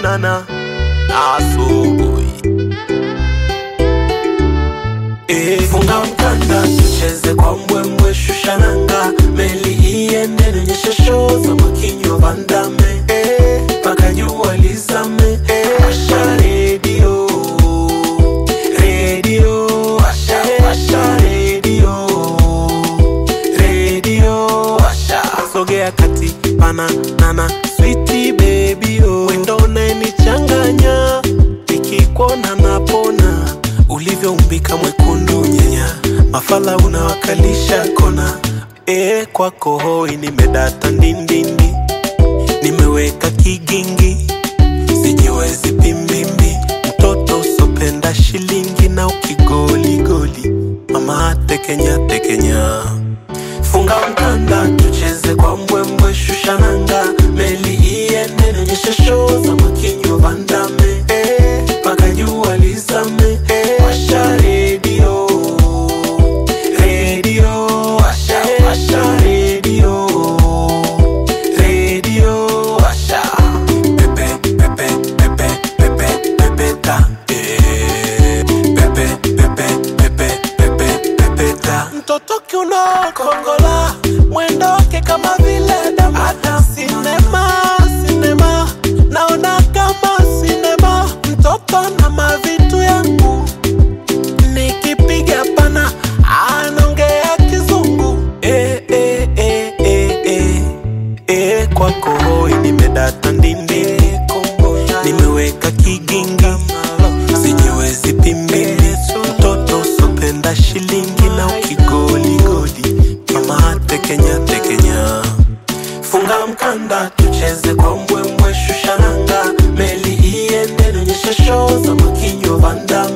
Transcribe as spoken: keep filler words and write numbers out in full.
banana asubuhi. Eh, funga mkanda tucheze kwa mbwembwe, shusha nanga meli iende, nyesha show za makinyo vandame eh, paka jua lizame eh, asha radio radio asha asha radio radio asha sogea kati pana nana sweetie baby oh, wendo unanichanganya nikikuona napona, ulivyoumbika mwekundu nyenya, mafala unawakalisha kona. E, kwako hoi nimedata ndindindi, nimeweka kigingi, sijiwezi pimbimbi, mtoto usopenda shilingi na ukigoli goli, mama tekenya tekenya. Funga mkanda tucheze kwa mbwembwe, shusha nanga meli iende, nyesha show za makinyo vandame eh, paka jua lizame eh, washa radio radio washa washa radio radio washa pepe pepe pepe pepe pepe ta eh, pepe pepe pepe pepe pepe ta. Mtoto kiuno kongola mwendo wake kama vile damata, sinema sinema naona kama sinema, mtoto na mavitu yangu nikipiga pana anaongea kizungu eh eh eh eh eh eh, kwako hoi nimedata ndindi, nimeweka kigingi, sijiwezi pimbili, mtoto usopenda shilingi na ukigoli goli, mama tekenya tekenya. Funga mkanda tucheze kwa mbwembwe, shusha nanga meli iende, nyesha show za makinyo vandame